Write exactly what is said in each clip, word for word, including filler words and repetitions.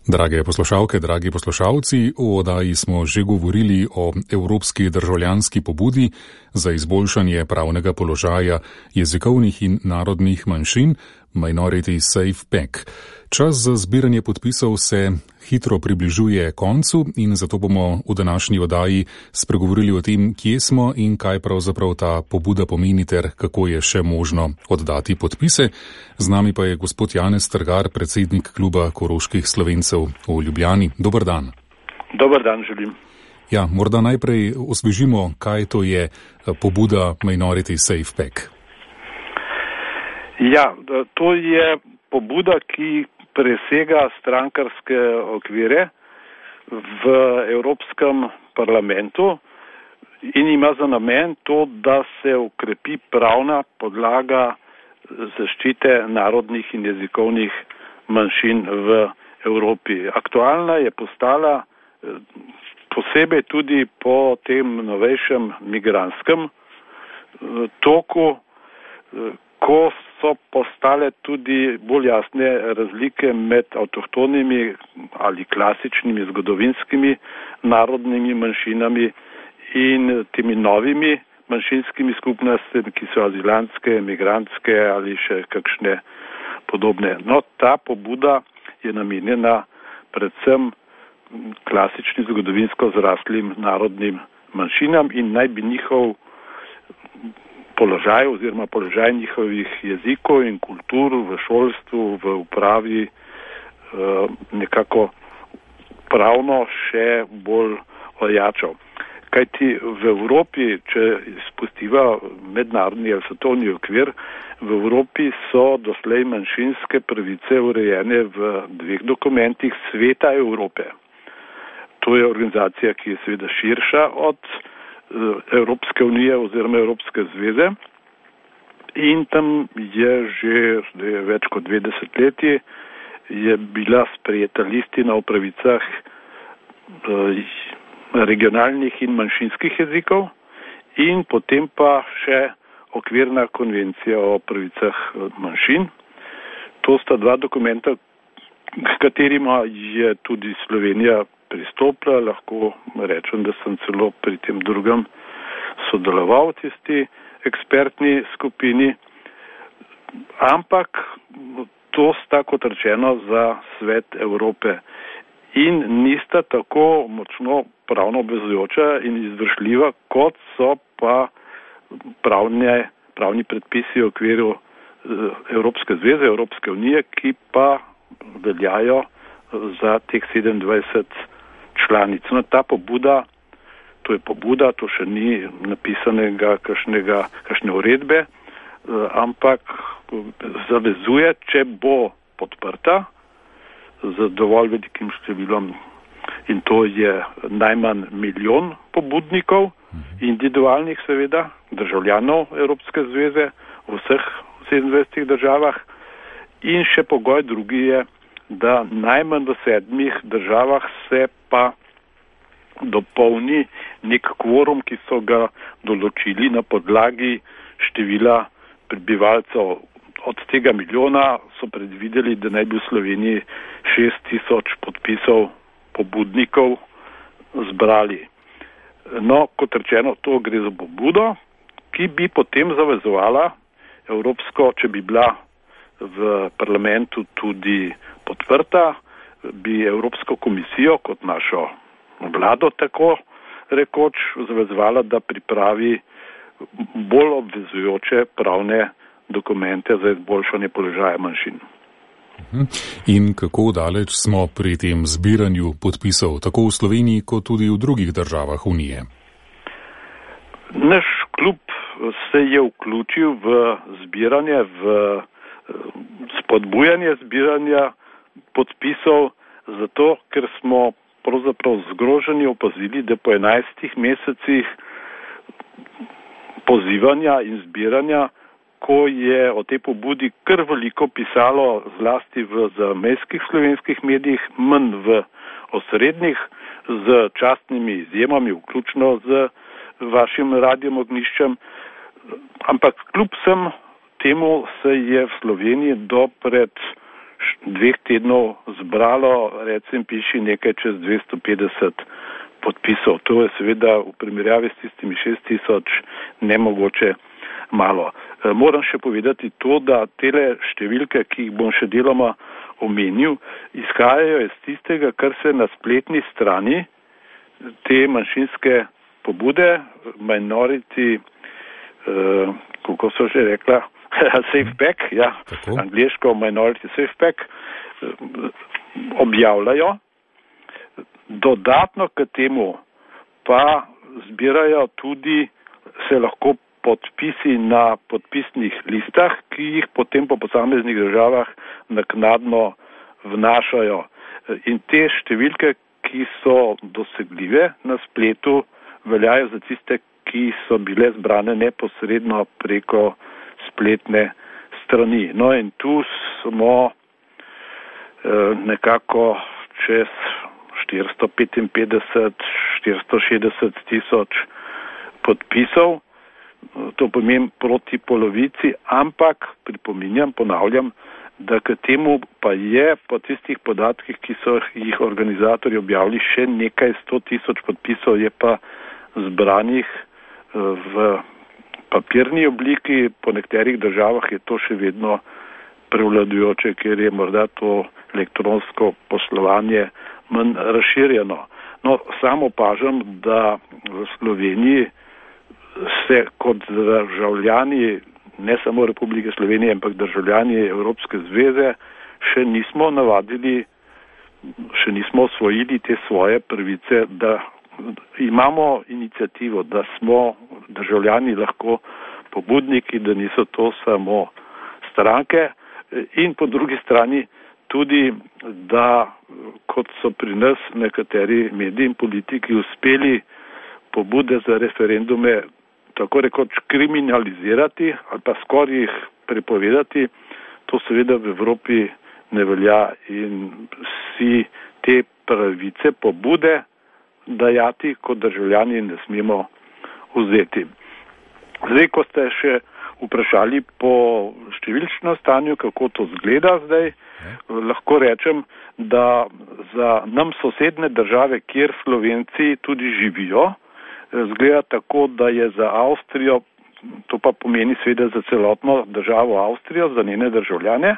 Drage poslušalke, dragi poslušalci, v oddaji smo že govorili o evropski državljanski pobudi za izboljšanje pravnega položaja jezikovnih in narodnih manjšin Minority Safe Pack. Čas za zbiranje podpisov se hitro približuje koncu in zato bomo v današnji oddaji spregovorili o tem, kje smo in kaj pravzaprav ta pobuda pomeni ter kako je še možno oddati podpise. Z nami pa je gospod Janez Strgar, predsednik kluba koroških Slovencev v Ljubljani. Dober dan. Dober dan želim. Ja, morda najprej osvežimo, kaj to je pobuda Minority Safe Pack. Ja, to je pobuda, ki presega strankarske okvire v Evropskem parlamentu in ima za namen to, da se ukrepi pravna podlaga zaščite narodnih in jezikovnih manjšin v Evropi. Aktualna je postala posebej tudi po tem novejšem migrantskem toku, ko so postale tudi bolj jasne razlike med avtohtonimi ali klasičnimi zgodovinskimi narodnimi manjšinami in temi novimi manjšinskimi skupnostmi, ki so azilantske, migrantske ali še kakšne podobne. No, ta pobuda je namenjena predvsem klasičnim zgodovinsko zraslim narodnim manjšinam in naj bi njihov položaj oziroma položaj njihovih jezikov in kultur v šolstvu, v upravi nekako pravno še bolj ojačal. Kajti v Evropi, če spustiva mednarodni ali svetovni okvir, v Evropi so doslej manjšinske pravice urejene v dveh dokumentih Sveta Evrope. To je organizacija, ki je seveda širša od Evropske unije oziroma Evropske zveze in tam je že je več kot dve desetletji je bila sprejeta listina o pravicah regionalnih in manjšinskih jezikov in potem pa še okvirna konvencija o pravicah manjšin. To sta dva dokumenta, s katerima je tudi Slovenija pristopila, lahko rečem, da sem celo pri tem drugem sodeloval v tisti ekspertni skupini, ampak to sta, kot rečeno, za Svet Evrope in nista tako močno pravno obvezujoča in izvršljiva, kot so pa pravne, pravni predpisi v okviru Evropske zveze, Evropske unije, ki pa veljajo za teh sedemindvajset članic. No, ta pobuda, to je pobuda, to še ni napisanega kakšnega, kakšne uredbe, ampak zavezuje, če bo podprta z dovolj velikim številom in to je najmanj milijon pobudnikov, individualnih seveda, državljanov Evropske zveze v vseh sedemindvajsetih državah in še pogoj drugi je, da najmanj v sedmih državah se pa dopolni nek kvorum, ki so ga določili na podlagi števila prebivalcev. Od tega milijona so predvideli, da naj bi v Sloveniji šest tisoč podpisov pobudnikov zbrali. No, kot rečeno, to gre za pobudo, ki bi potem zavezovala evropsko, če bi bila v parlamentu tudi podprta, bi Evropsko komisijo kot našo vlado tako rekoč zavezovala, da pripravi bolj obvezujoče pravne dokumente za izboljšanje položaja manjšin. In kako daleč smo pri tem zbiranju podpisov, tako v Sloveniji kot tudi v drugih državah Unije? Naš klub se je vključil v zbiranje, v spodbujanje zbiranja podpisov, zato ker smo pravzaprav zgroženi opazili, da po enajstih mesecih pozivanja in zbiranja, ko je o tej pobudi kar veliko pisalo zlasti v zamejskih slovenskih medijih, manj v osrednjih, z častnimi izjemami, vključno z vašim radijom Ognjiščem, ampak kljub vsem temu se je v Sloveniji do pred dveh tednov zbralo, recimo piši nekaj čez dvesto petdeset podpisov. To je seveda v primerjavi s tistimi šest tisoč nemogoče malo. Moram še povedati to, da tele številke, ki jih bom še deloma omenil, izhajajo iz tistega, kar se na spletni strani te manjšinske pobude, minority, uh, kako so že rekla, safe pack, ja, Tako. angliško minority safe pack, objavljajo. Dodatno k temu pa zbirajo tudi, se lahko podpisi na podpisnih listah, ki jih potem po posameznih državah naknadno vnašajo. In te številke, ki so dosegljive na spletu, veljajo za tiste, ki so bile zbrane neposredno preko spletne strani. No in tu smo eh, nekako čez štiristo petinpetdeset, štiristo šestdeset tisoč podpisov, to pomeni proti polovici, ampak pripominjam, ponavljam, da k temu pa je po tistih podatkih, ki so jih organizatorji objavili, še nekaj sto tisoč podpisov je pa zbranih v papirni obliki, po nekaterih državah je to še vedno prevladujoče, ker je morda to elektronsko poslovanje manj razširjeno. No, sam opažam, da v Sloveniji se kot državljani, ne samo Republike Slovenije, ampak državljani Evropske zveze, še nismo navadili, še nismo osvojili te svoje pravice, da imamo inicijativo, da smo državljani lahko pobudniki, da niso to samo stranke, in po drugi strani tudi, da kot so pri nas nekateri mediji in politiki uspeli pobude za referendume tako rekoč kriminalizirati ali pa skoraj jih prepovedati, to seveda v Evropi ne velja in si te pravice pobude dajati kot državljani ne smemo vzeti. Zdaj, ko ste še vprašali po številčnem stanju, kako to zgleda zdaj, lahko rečem, da za nam sosedne države, kjer Slovenci tudi živijo, zgleda tako, da je za Avstrijo, to pa pomeni seveda za celotno državo Avstrijo, za njene državljane,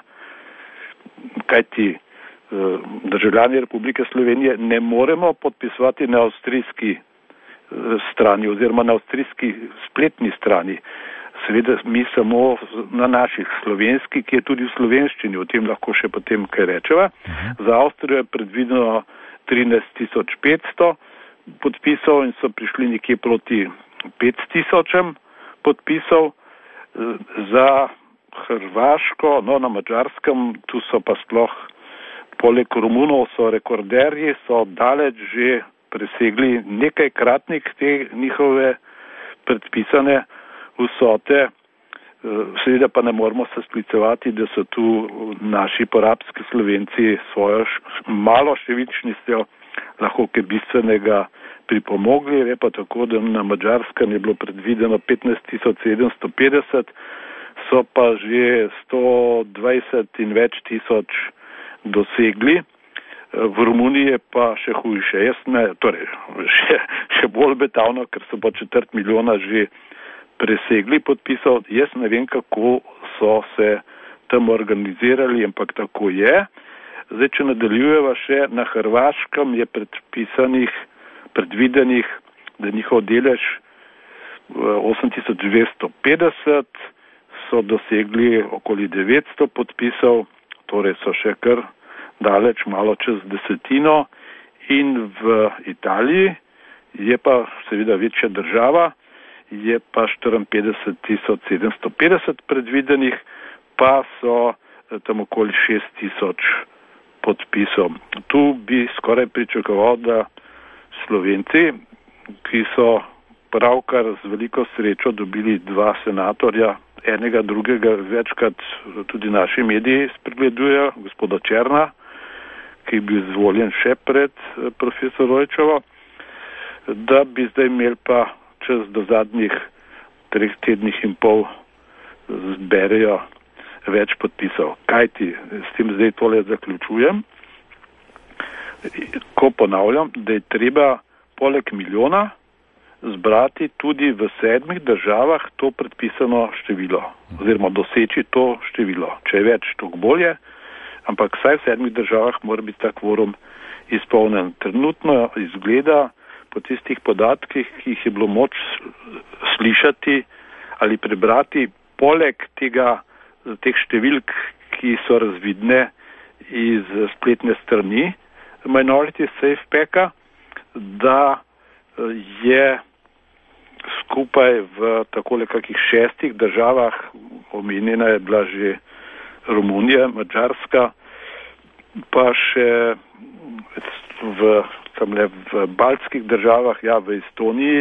kajti državljani Republike Slovenije ne moremo podpisovati na avstrijski strani oziroma na avstrijski spletni strani. Seveda mi samo na naših slovenski, ki je tudi v slovenščini, o tem lahko še potem kaj rečeva. Za Avstrijo je predvideno trinajst tisoč petsto podpisov in so prišli nekje proti pet tisočem podpisov. Za Hrvaško, no na Madžarskem, tu so pa sploh poleg Romunov so rekorderji, so daleč že presegli nekajkratnik te njihove predpisane vsote. Seveda pa ne moramo se sklicevati, da so tu naši porabski Slovenci svojo malo številčnostjo lahko kaj bistvenega pripomogli. Je pa tako, da na Madžarskem je bilo predvideno petnajst tisoč sedemsto petdeset, so pa že sto dvajset in več tisoč dosegli. V Romuniji je pa še hujše. Jaz ne, torej, še, še bolj betavno, ker so pa četrt milijona že presegli podpisov. Jaz ne vem, kako so se tam organizirali, ampak tako je. Zdaj, če nadaljujeva še, na Hrvaškem je predpisanih, predvidenih, da njihov delež osem tisoč dvesto petdeset, so dosegli okoli devetsto podpisov, torej so še kar daleč, malo čez desetino. In v Italiji je pa seveda večja država, je pa štiriinpetdeset tisoč sedemsto petdeset predvidenih, pa so tam okoli šest tisoč podpisov. Tu bi skoraj pričakoval, da Slovenci, ki so pravkar z veliko srečo dobili dva senatorja, enega, drugega, večkrat tudi naši mediji spregledujejo, gospoda Černa, ki je bil izvoljen še pred profesor Rojčevo, da bi zdaj imeli pa čez do zadnjih treh tednih in pol zberejo več podpisov. Kaj ti, s tem zdaj tole zaključujem, ko ponavljam, da je treba poleg milijona zbrati tudi v sedmih državah to predpisano število, oziroma doseči to število. Če je več, toliko bolje, ampak vsaj v sedmih državah mora biti ta kvorum izpolnjen. Trenutno izgleda po tistih podatkih, ki jih je bilo moč slišati ali prebrati, poleg tega, teh številk, ki so razvidne iz spletne strani Minority Safe Packa, da je skupaj v takole kakih šestih državah, omenjena je bila že Romunija, Madžarska, pa še v, tamle, v baltskih državah, ja, v Estoniji,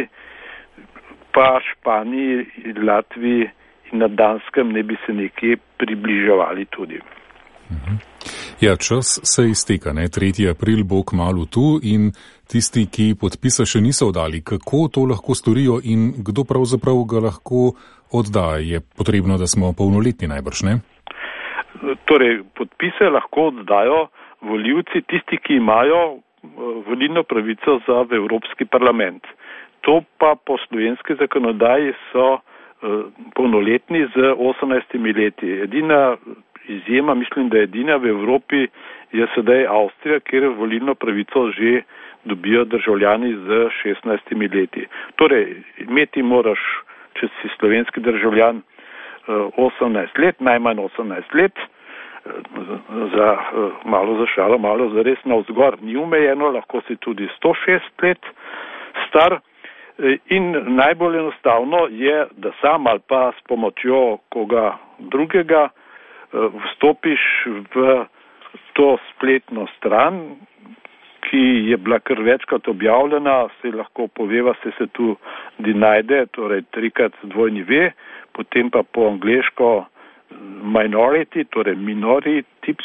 pa Španiji, Latviji in na Danskem ne bi se nekje približevali tudi. Ja, čas se izteka, ne? tretji april bo kmalu tu in tisti, ki podpisa še niso oddali, kako to lahko storijo in kdo pravzaprav ga lahko odda? Je potrebno, da smo polnoletni najbrž, ne? Torej, podpise lahko oddajo volivci, tisti, ki imajo volilno pravico za v Evropski parlament. To pa po slovenski zakonodaji so polnoletni z osemnajstimi leti. Edina izjema, mislim, da edina v Evropi je sedaj Avstrija, kjer volilno pravico že dobijo državljani z šestnajstimi leti. Torej, imeti moraš, če si slovenski državljan, osemnajst let, najmanj osemnajst let, za, malo za šalo, malo za res navzgor ni omejeno, lahko si tudi sto šest let star. In najbolj enostavno je, da sam ali pa s pomočjo koga drugega vstopiš v to spletno stran, ki je bila kar večkrat objavljena, se lahko poveva, se se tu najde, torej trikrat dvojni ve, potem pa po angleško minority, torej minority,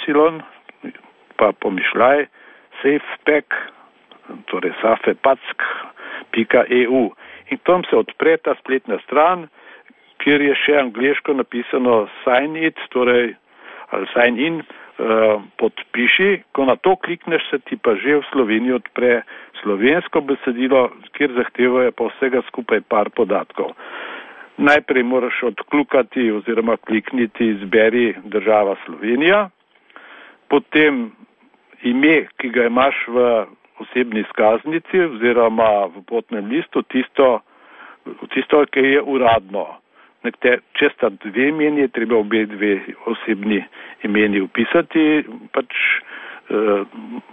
pa pomišljaj, safepack, torej safepack pika e u. In tam se odpre ta spletna stran, kjer je še angleško napisano sign it, torej ali sign in, uh, podpiši. Ko na to klikneš, se ti pa že v Sloveniji odpre slovensko besedilo, kjer zahtevajo pa vsega skupaj par podatkov. Najprej moraš odkljukati oziroma klikniti izberi država Slovenija, potem ime, ki ga imaš v osebni izkaznici oziroma v potnem listu, tisto, tisto, ki je uradno. Nekte, če sta dve imeni, je treba obe dve osebni imeni upisati. Pač eh,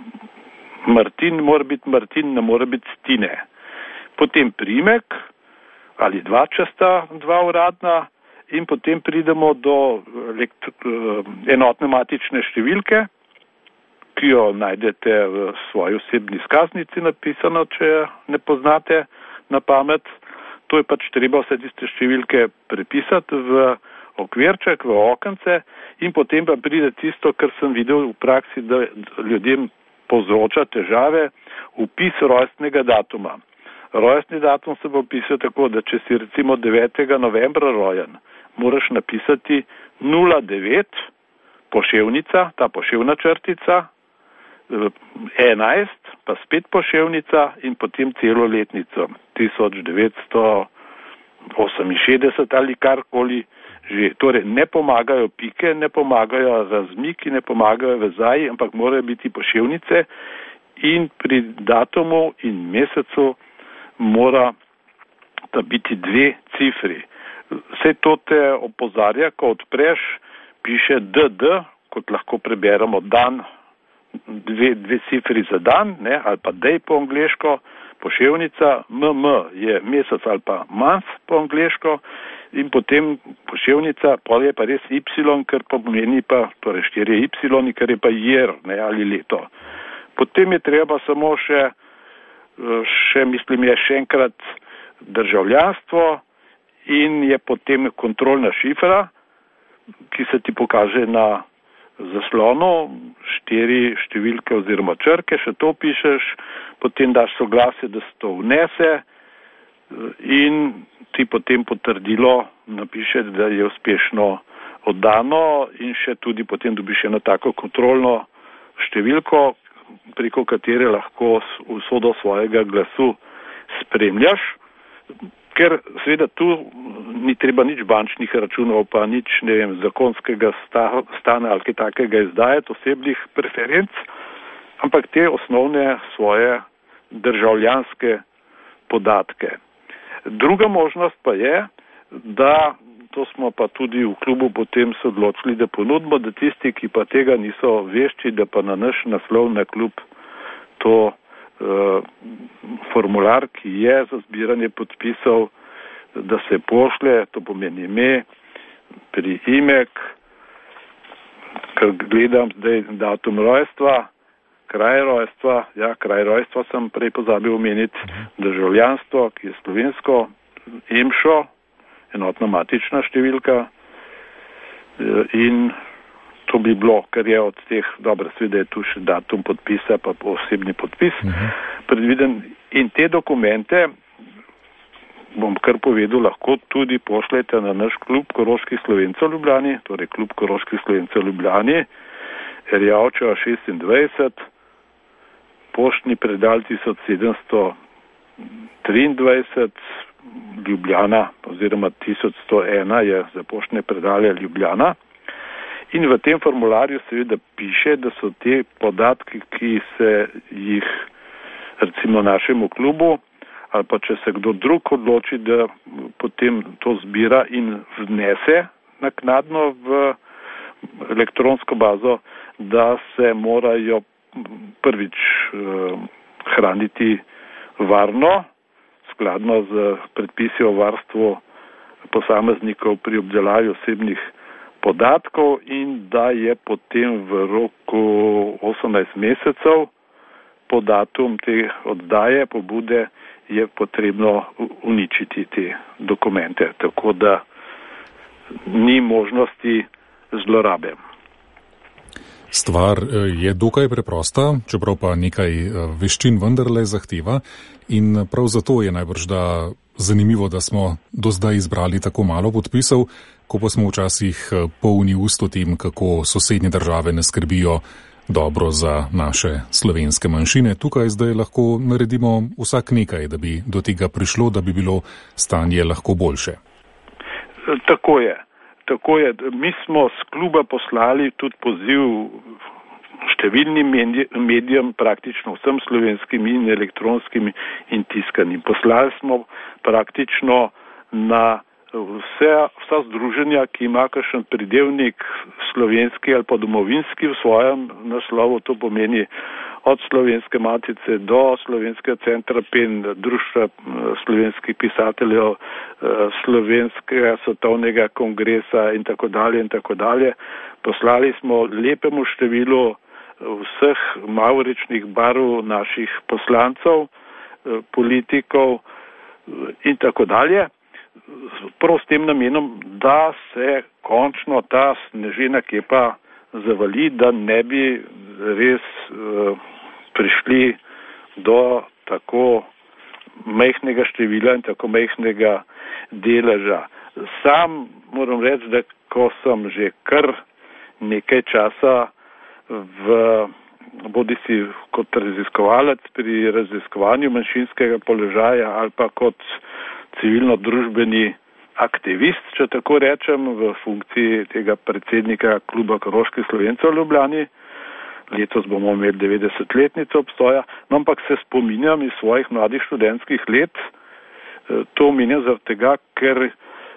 Martin mora biti Martin, ne mora biti Stine. Potem primek ali dva, če sta dva uradna, in potem pridemo do lekt, eh, enotne matične številke, ki jo najdete v svoji osebni izkaznici napisano, če ne poznate na pamet. To je pač treba vse tiste številke prepisati v okvirček, v okence, in potem pa pride tisto, kar sem videl v praksi, da ljudem povzroča težave, vpis rojstnega datuma. Rojstni datum se bo pisal tako, da če si recimo devetega novembra rojen, moraš napisati nula devet, poševnica, ta poševna črtica, enajst, pa spet poševnica in potem celo letnico, tisoč devetsto oseminšestdeset ali karkoli že. Torej, ne pomagajo pike, ne pomagajo razmiki, ne pomagajo vezaji, ampak morajo biti poševnice in pri datumu in mesecu mora da biti dve cifri. Vse to te opozarja, ko odpreš, piše D D, kot lahko preberemo dan, Dve, dve cifri za dan, ne, ali pa day po angleško, poševnica, M M je mesec ali pa month po angleško, in potem poševnica, pol je pa res Y, ker pomeni pa, torej štiri Y, ker je pa year, ne, ali leto. Potem je treba samo še, še mislim je še enkrat državljanstvo in je potem kontrolna šifra, ki se ti pokaže na zaslonu, štiri številke oziroma črke, še to pišeš, potem daš soglasje, da se to vnese in ti potem potrdilo napiše, da je uspešno oddano in še tudi potem dobiš eno tako kontrolno številko, preko katere lahko usodo svojega glasu spremljaš, ker seveda tu ni treba nič bančnih računov, pa nič, ne vem, zakonskega stana ali kaj takega izdajati osebnih preferenc, ampak te osnovne svoje državljanske podatke. Druga možnost pa je, da to smo pa tudi v klubu potem se odločili, da ponudimo, da tisti, ki pa tega niso vešči, da pa na naš naslov na klub to uh, formular, ki je za zbiranje podpisov, da se pošle, to pomeni ime, priimek, ker gledam zdaj datum rojstva, kraj rojstva, ja, kraj rojstva sem prej pozabil omeniti, državljanstvo, ki je slovensko, EMŠO, enotna matična številka in to bi bilo, ker je od teh, dobro, seveda je tu še datum podpisa, pa osebni podpis uh-huh. predviden in te dokumente, bom kar povedal, lahko tudi pošljete na naš klub Koroških Slovencev v Ljubljani, torej klub Koroških Slovencev v Ljubljani, Erjavčeva šestindvajset, poštni predal tisoč sedemsto triindvajset, Ljubljana oziroma tisoč sto ena je za poštne predalje Ljubljana in v tem formularju seveda piše, da so te podatki, ki se jih recimo našemu klubu ali pa če se kdo drug odloči, da potem to zbira in vnese naknadno v elektronsko bazo, da se morajo prvič eh, hraniti varno, skladno z predpisi o varstvu posameznikov pri obdelavi osebnih podatkov in da je potem v roku osemnajst mesecev po datum te oddaje pobude je potrebno uničiti te dokumente, tako da ni možnosti zlorabe. Stvar je dokaj preprosta, čeprav pa nekaj veščin vendarle zahteva in prav zato je najbrž da zanimivo, da smo do zdaj izbrali tako malo podpisov, ko pa smo včasih polni ust o tem, kako sosednje države ne skrbijo dobro za naše slovenske manjšine. Tukaj zdaj lahko naredimo vsak nekaj, da bi do tega prišlo, da bi bilo stanje lahko boljše. Tako je. Tako je, mi smo z kluba poslali tudi poziv številnim medijem, praktično vsem slovenskim in elektronskim in tiskanim. Poslali smo praktično na vse, vsa združenja, ki ima kakšen pridevnik slovenski ali pa domovinski v svojem naslovu, to pomeni od Slovenske matice do Slovenskega centra P E N, Društva slovenskih pisateljev, Slovenskega svetovnega kongresa in tako dalje in tako dalje. Poslali smo lepemu številu vseh mavričnih barv naših poslancev, politikov in tako dalje. Prav s tem namenom, da se končno ta snežena kepa zavali, da ne bi res uh, prišli do tako majhnega števila in tako majhnega deleža. Sam moram reči, da ko sem že kar nekaj časa v bodisi kot raziskovalec pri raziskovanju manjšinskega položaja ali pa kot civilno-družbeni aktivist, če tako rečem, v funkciji tega predsednika kluba Koroških Slovencev v Ljubljani. Letos bomo imeli devetdesetletnico obstoja, no, ampak se spominjam iz svojih mladih študentskih let. To omenjam zaradi tega, ker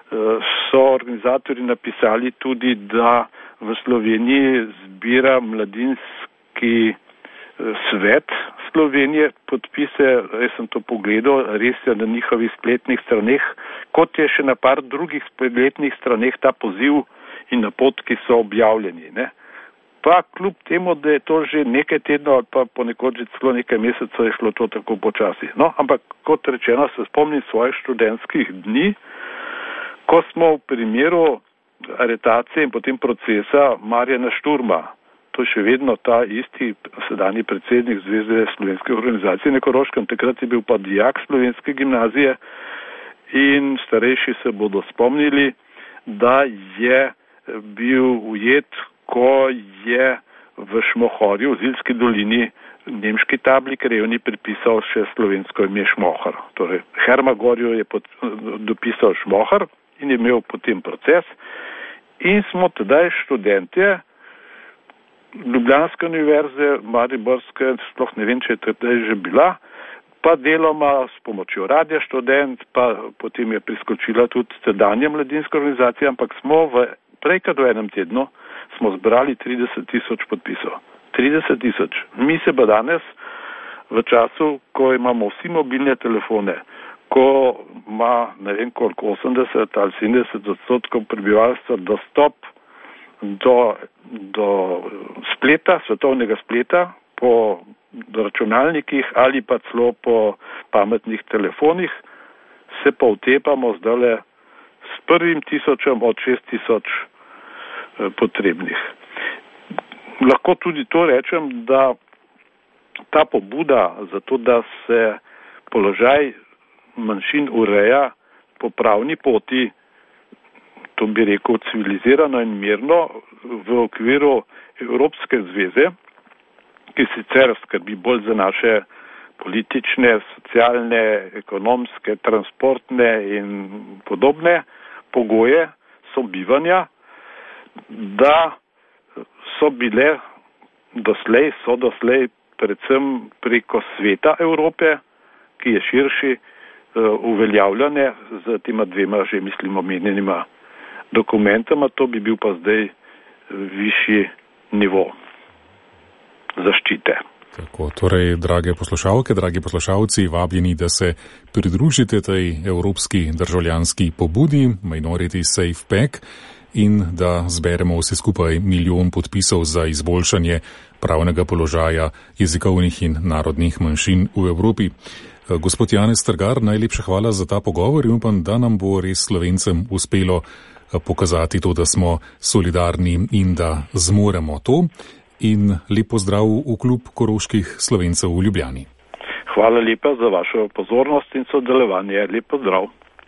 so organizatorji napisali tudi, da v Sloveniji zbira mladinski svet Slovenije podpise, jaz sem to pogledal, res je na njihovih spletnih straneh, kot je še na par drugih spletnih straneh ta poziv in napotki so objavljeni. Ne? Pa kljub temu, da je to že nekaj tednov ali pa ponekod že celo nekaj mesecev je šlo to tako počasi. No, ampak kot rečeno, se spomnim svojih študentskih dni, ko smo v primeru aretacije in potem procesa Marjana Šturma, to je še vedno ta isti sedanji predsednik Zveze slovenskih organizacij na Koroškem, takrat je bil pa dijak slovenske gimnazije in starejši se bodo spomnili, da je bil ujet, ko je v Šmohorju, v Zilski dolini, nemški tabli krajevni pripisal še slovensko ime Šmohor. Torej, Hermagorju je pod, dopisal Šmohor in je imel potem proces. In smo tedaj študentje Ljubljanske univerze, Mariborske, sploh ne vem, če je tedaj že bila, pa deloma s pomočjo Radia Študent, pa potem je priskočila tudi tedanja mladinska organizacija, ampak smo v prej kot v enem tednu smo zbrali trideset tisoč podpisov. trideset tisoč. Mi se pa danes v času, ko imamo vsi mobilne telefone, ko ima, ne vem koliko, osemdeset ali sedemdeset odstotkov prebivalstva dostop do, do spleta, svetovnega spleta, po računalnikih ali pa celo po pametnih telefonih, se pa utepamo zdajle s prvim tisočem od šest tisoč eh, potrebnih. Lahko tudi to rečem, da ta pobuda za to, da se položaj manjšin ureja po pravni poti, to bi rekel civilizirano in mirno, v okviru Evropske zveze, ki sicer skrbi bolj za naše politične, socialne, ekonomske, transportne in podobne pogoje sobivanja, da so bile doslej, so doslej predvsem preko Sveta Evrope, ki je širši, uveljavljane z tema dvema že mislim omenjenima dokumentama, to bi bil pa zdaj višji nivo zaščite. Tako, torej, drage poslušalke, dragi poslušalci, vabljeni, da se pridružite tej evropski državljanski pobudi Minority Safe Pack in da zberemo vse skupaj milijon podpisov za izboljšanje pravnega položaja jezikovnih in narodnih manjšin v Evropi. Gospod Janez Strgar, najlepša hvala za ta pogovor in upam, da nam bo res Slovencem uspelo pokazati to, da smo solidarni in da zmoremo to. In lep pozdrav v klub koroških Slovencev v Ljubljani. Hvala lepa za vašo pozornost in sodelovanje. Lep pozdrav.